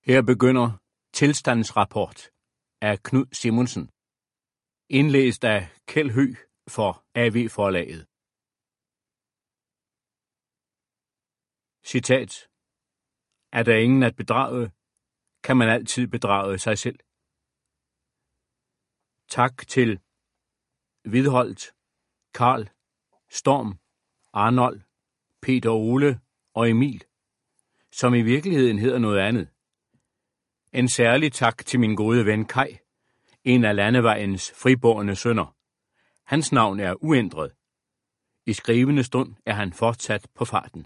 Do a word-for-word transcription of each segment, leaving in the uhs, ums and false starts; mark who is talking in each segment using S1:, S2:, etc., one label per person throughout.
S1: Her begynder tilstandsrapport af Knud Simonsen, indlæst af Kjeld Høegh for A V-forlaget. Citat. Er der ingen at bedrage, kan man altid bedrage sig selv. Tak til Vidholdt, Karl, Storm, Arnold, Peter Ole og Emil, som i virkeligheden hedder noget andet. En særlig tak til min gode ven Kai, en af landevejens fribårne sønner. Hans navn er uændret. I skrivende stund er han fortsat på farten.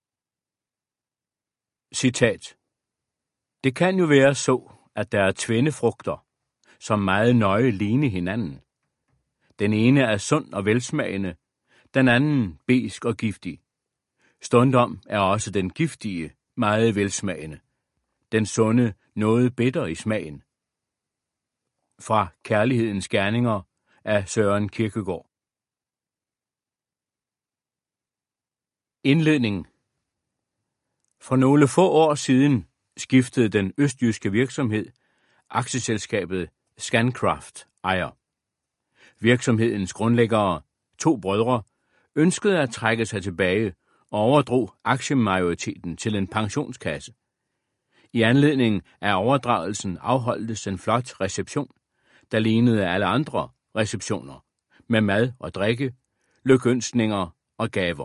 S1: Citat. Det kan jo være så, at der er tvennefrugter, som meget nøje ligner hinanden. Den ene er sund og velsmagende, den anden besk og giftig. Stundom er også den giftige meget velsmagende. Den sunde noget bitter i smagen. Fra Kærlighedens gerninger af Søren Kierkegaard. Indledning. For nogle få år siden skiftede den østjyske virksomhed, aktieselskabet Scancraft, ejer. Virksomhedens grundlæggere, to brødre, ønskede at trække sig tilbage og overdrog aktiemajoriteten til en pensionskasse. I anledning af overdragelsen afholdtes en flot reception, der lignede alle andre receptioner, med mad og drikke, lykønskninger og gaver.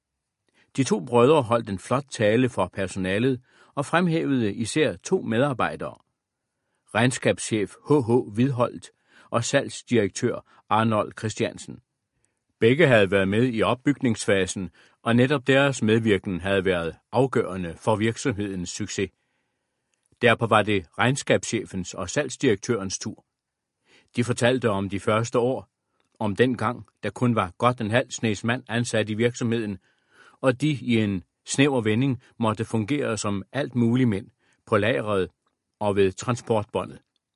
S1: De to brødre holdt en flot tale for personalet og fremhævede især to medarbejdere, regnskabschef H H Vidholdt og salgsdirektør Arnold Christiansen. Begge havde været med i opbygningsfasen, og netop deres medvirken havde været afgørende for virksomhedens succes. Derpå var det regnskabschefens og salgsdirektørens tur. De fortalte om de første år, om den gang, der kun var godt en halv snes mand ansat i virksomheden, og de i en snæver vending måtte fungere som alt mulige mænd på lageret og ved transportbåndet.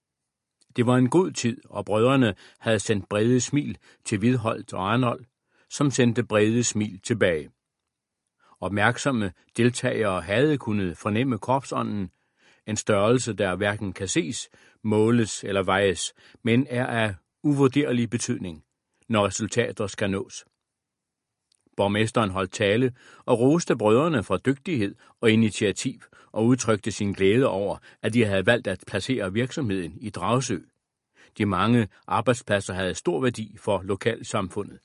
S1: Det var en god tid, og brødrene havde sendt brede smil til Vidholdt og Arnold, som sendte brede smil tilbage. Opmærksomme deltagere havde kunnet fornemme korpsånden, en størrelse, der hverken kan ses, måles eller vejes, men er af uvurderlig betydning, når resultater skal nås. Borgmesteren holdt tale og roste brødrene for dygtighed og initiativ og udtrykte sin glæde over, at de havde valgt at placere virksomheden i Dragsø. De mange arbejdspladser havde stor værdi for lokalsamfundet.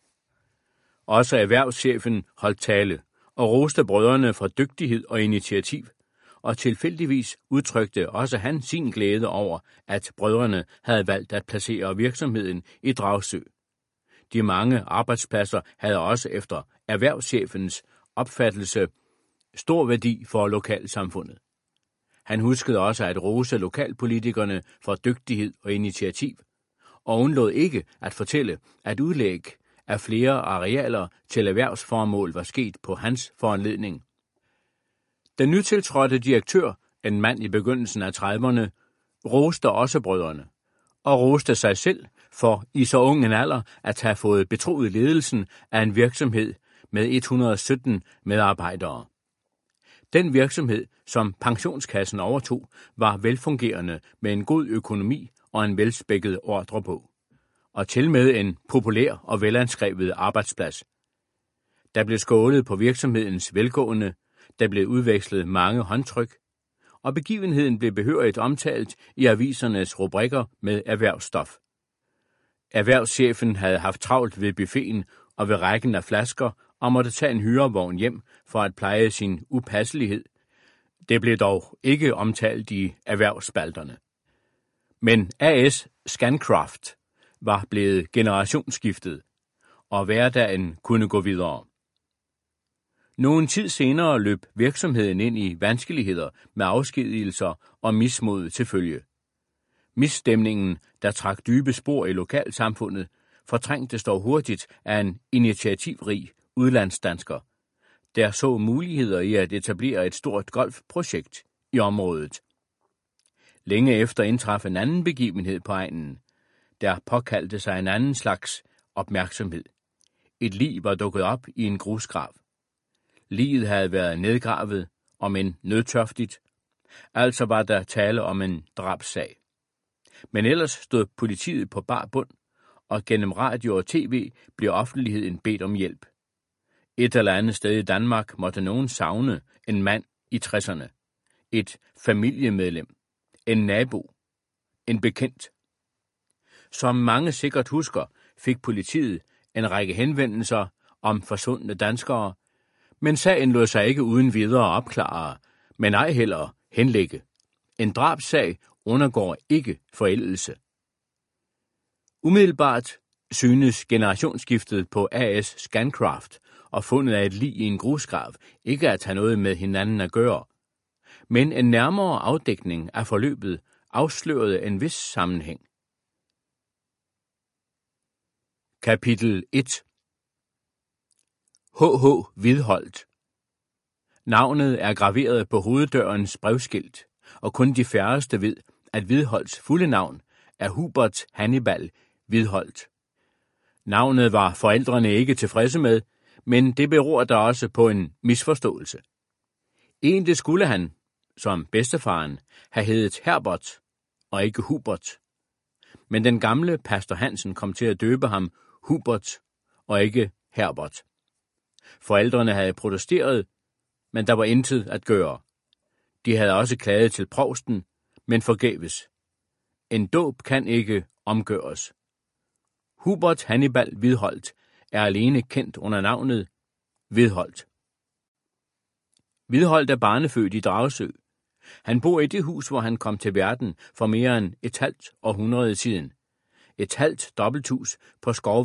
S1: Også erhvervschefen holdt tale og roste brødrene for dygtighed og initiativ, og tilfældigvis udtrykte også han sin glæde over, at brødrene havde valgt at placere virksomheden i Dragsø. De mange arbejdspladser havde også efter erhvervschefens opfattelse stor værdi for lokalsamfundet. Han huskede også at rose lokalpolitikerne for dygtighed og initiativ, og undlod ikke at fortælle, at udlæg af flere arealer til erhvervsformål var sket på hans foranledning. Den nytiltrådte direktør, en mand i begyndelsen af trediverne, roste også brødrene, og roste sig selv for i så ung en alder at have fået betroet ledelsen af en virksomhed med et hundrede og sytten medarbejdere. Den virksomhed, som pensionskassen overtog, var velfungerende med en god økonomi og en velspækket ordrebog, og til med en populær og velanskrevet arbejdsplads. Der blev skålet på virksomhedens velgående, der blev udvekslet mange håndtryk, og begivenheden blev behørigt omtalt i avisernes rubrikker med erhvervsstof. Erhvervschefen havde haft travlt ved buffeten og ved rækken af flasker og måtte tage en hyrevogn hjem for at pleje sin upasselighed. Det blev dog ikke omtalt i erhvervsspalterne. Men A S Scancraft var blevet generationsskiftet, og hverdagen kunne gå videre. Nogen tid senere løb virksomheden ind i vanskeligheder med afskedigelser og mismod til følge. Misstemningen, der trak dybe spor i lokalsamfundet, fortrængtes dog hurtigt af en initiativrig udlandsdansker, der så muligheder i at etablere et stort golfprojekt i området. Længe efter indtraf en anden begivenhed på egnen, der påkaldte sig en anden slags opmærksomhed. Et lig var dukket op i en grusgrav. Liget havde været nedgravet, om end nødtørftigt. Altså var der tale om en drabssag. Men ellers stod politiet på bar bund, og gennem radio og tv blev offentligheden bedt om hjælp. Et eller andet sted i Danmark måtte nogen savne en mand i tresserne, et familiemedlem, en nabo, en bekendt. Som mange sikkert husker, fik politiet en række henvendelser om forsvundne danskere, men sagen lod sig ikke uden videre opklare, men ej heller henlægge. En drabssag undergår ikke forældelse. Umiddelbart synes generationsskiftet på A S Scancraft og fundet af et lig i en grusgrav ikke at have noget med hinanden at gøre, men en nærmere afdækning af forløbet afslørede en vis sammenhæng. Kapitel et. H H Hvidholt. Navnet er graveret på hoveddørens brevskilt, og kun de færreste ved, at Hvidholts fulde navn er Hubert Hannibal Hvidholt. Navnet var forældrene ikke tilfredse med, men det beror der også på en misforståelse. Egentlig skulle han, som bedstefaren, have heddet Herbert og ikke Hubert. Men den gamle pastor Hansen kom til at døbe ham Hubert og ikke Herbert. Forældrene havde protesteret, men der var intet at gøre. De havde også klaget til provsten, men forgæves. En dåb kan ikke omgøres. Hubert Hannibal Hvidholt er alene kendt under navnet Hvidholt. Hvidholt er barnefødt i Dragsø. Han bor i det hus, hvor han kom til verden for mere end et halvt århundrede siden. Et halvt dobbelthus på Skov